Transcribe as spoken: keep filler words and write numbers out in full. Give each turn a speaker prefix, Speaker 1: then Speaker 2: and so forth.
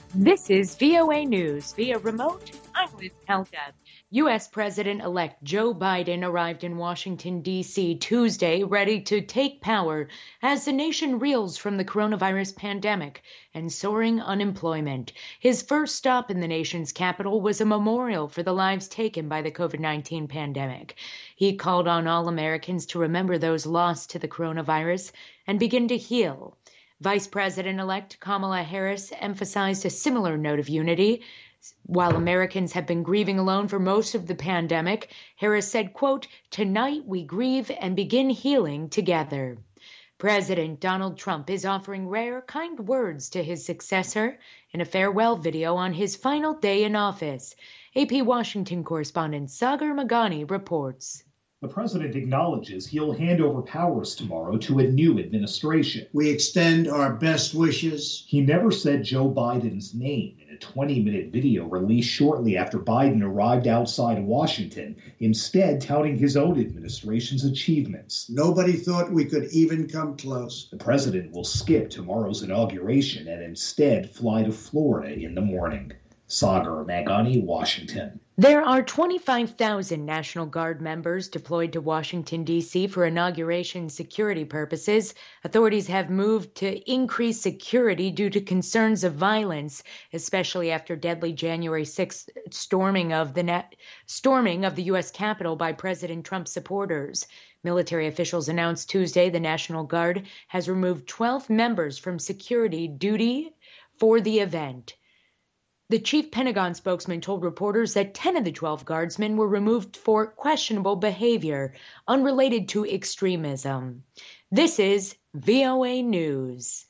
Speaker 1: This is V O A News via remote. I'm Liz Helga. U S. President-elect Joe Biden arrived in Washington, D C Tuesday, ready to take power as the nation reels from the coronavirus pandemic and soaring unemployment. His first stop in the nation's capital was a memorial for the lives taken by the COVID nineteen pandemic. He called on all Americans to remember those lost to the coronavirus and begin to heal. Vice President-elect Kamala Harris emphasized a similar note of unity. While Americans have been grieving alone for most of the pandemic, Harris said, quote, "Tonight we grieve and begin healing together." President Donald Trump is offering rare, kind words to his successor in a farewell video on his final day in office. A P Washington correspondent Sagar Meghani reports.
Speaker 2: The president acknowledges he'll hand over powers tomorrow to a new administration.
Speaker 3: We extend our best wishes.
Speaker 2: He never said Joe Biden's name in a twenty-minute video released shortly after Biden arrived outside Washington, instead touting his own administration's achievements.
Speaker 3: Nobody thought we could even come close.
Speaker 2: The president will skip tomorrow's inauguration and instead fly to Florida in the morning. Sagar Meghani, Washington.
Speaker 1: There are twenty-five thousand National Guard members deployed to Washington, D C for inauguration security purposes. Authorities have moved to increase security due to concerns of violence, especially after deadly January sixth storming of the net, storming of the U S Capitol by President Trump's supporters. Military officials announced Tuesday the National Guard has removed twelve members from security duty for the event. The chief Pentagon spokesman told reporters that ten of the twelve guardsmen were removed for questionable behavior unrelated to extremism. This is V O A News.